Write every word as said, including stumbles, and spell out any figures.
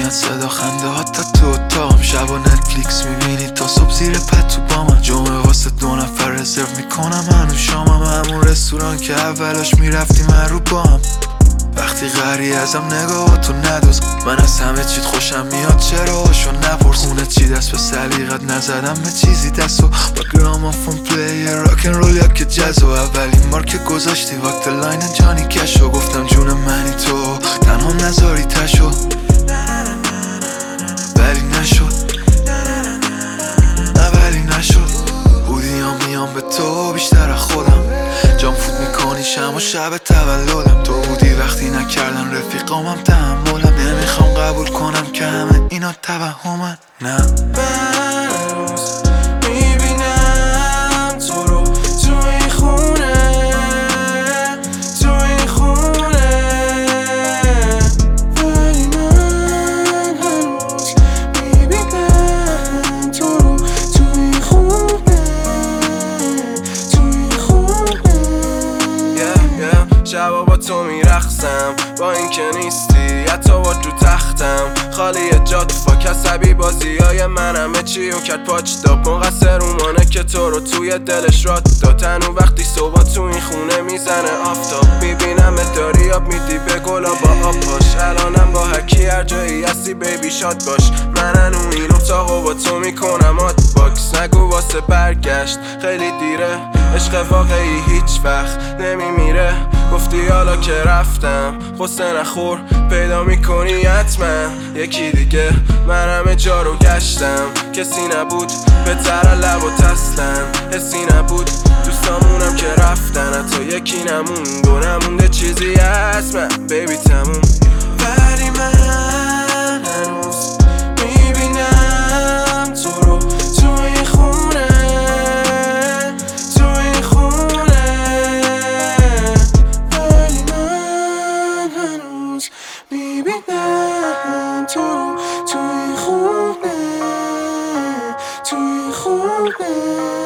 میاد صدا خنده ها تا تو اتاقم. شبا نتفلیکس میبینی تا صبح زیر پتو با من. جمعه واسه دو نفر رزرو میکنم هنوز شامم. همون رستوران که اولاش میرفتیم هر رو با هم. وقتی غری ازم نگاهاتو ندوز، من از همه چیت خوشم میاد چرا هاشو نپرس. خونه چی دست به سلیقت نزدم به چیزی دستو. با گرامافون پلی راکن رول یا که جزو. اولین بار که گذاشتی وقت لاین جانی کشو. گفتم جون منی تو تنها نذاری تشو، ولی نشد نه ولی نشد. بودیام میام به تو بیشتر از خودم. جام فوت میکنی شم و شب تولدم. تو بودی وقتی نکردن رفیقامم تحملم. نمیخوام قبول کنم که همه اینا توهمن. نه من روز میبینم تو رو تو این خونه، تو این خونه، ولی من هنوز میبینم تو رو تو این خونه، تو این خونه. yeah, yeah. شبا با تو میرقصم با این که نیستی، حتی با تو تختم خالی جات فاک. عصبی بازی های من همه چی و کرد پاچ داب. مقصر اومانه که تو رو توی دلش رات داد. تنو وقتی صبح تو این خونه میزنه آفتاب. میبینم داری آب میدی به گلا با آب پاش. الانم با هرکی هر جایی هستی بیبی شاد باش. من هنو این اتاقو با تو میکنم آت باکس. نگو واسه برگشت خیلی دیره، عشق واقعی هیچ وقت نمیمیره. گفتی حالا که رفتم قصه نخور، پیدا میکنی حتما یکی دیگه. من همه جا رو گشتم کسی نبود بهتر لب و تسلن. حسی نبود دوستامونم که رفتن، حتی یکی نموند و نمونده چیزی هست من بیبی تموم. ولی من هنوز میبینم تو رو تو این خونه، تو این خونه، ولی من هنوز میبینم تو رو تو این خونه، تو این خونه.